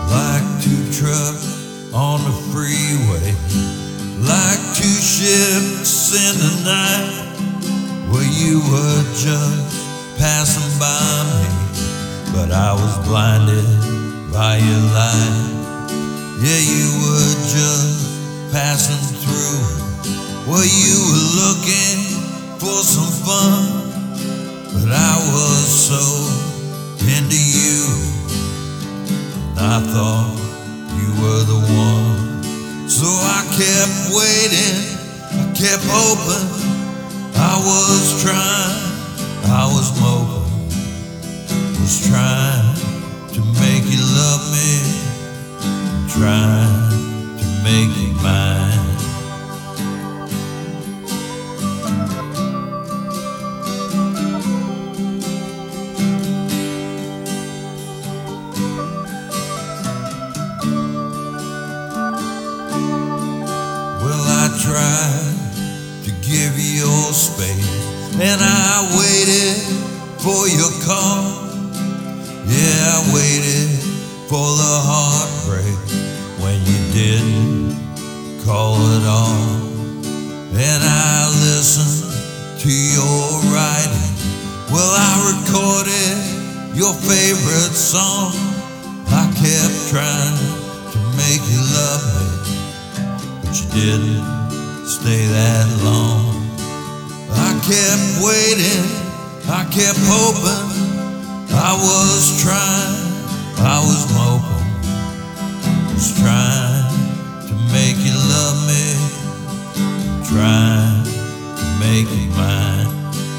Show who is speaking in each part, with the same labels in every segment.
Speaker 1: like two trucks on the freeway, like two ships in the night. Well, you were just passing by me, but I was blinded by your light. Yeah, you were just passing through. Well, you were looking for some fun, but I was so into you, and I thought you were the one. So I kept waiting, I kept hoping, I was trying, I was moping, was trying to make you love me, trying to make you mine. Well, I tried to give you your space, and I waited for your call. Yeah, I waited for the heartbreak when you didn't call at all. And I listened to your writing. Well, I recorded your favorite song. I kept trying to make you love me, but you didn't stay that long. I kept waiting, I kept hoping, I was trying, I was moping, was trying to make you love me, trying to make you mine.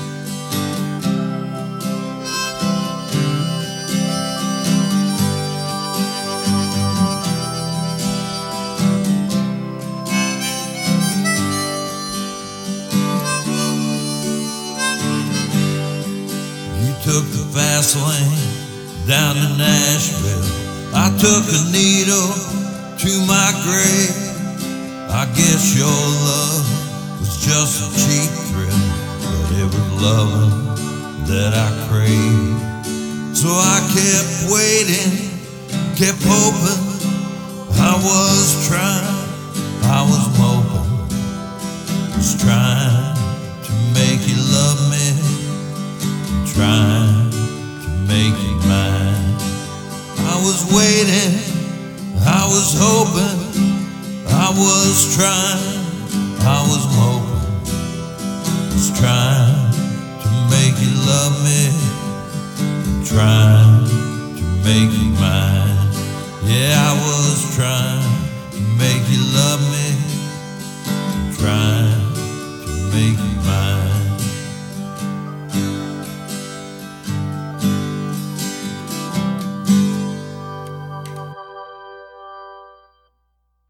Speaker 1: Took the fast lane down to Nashville. I took a needle to my grave. I guess your love was just a cheap thrill, but it was loving that I craved. So I kept waiting, kept hoping, I was trying, I was moping, was trying to make you love me, trying to make you mine. I was waiting, I was hoping, I was trying, I was moping, was trying to make you love me, trying to make you mine. Yeah, I was trying.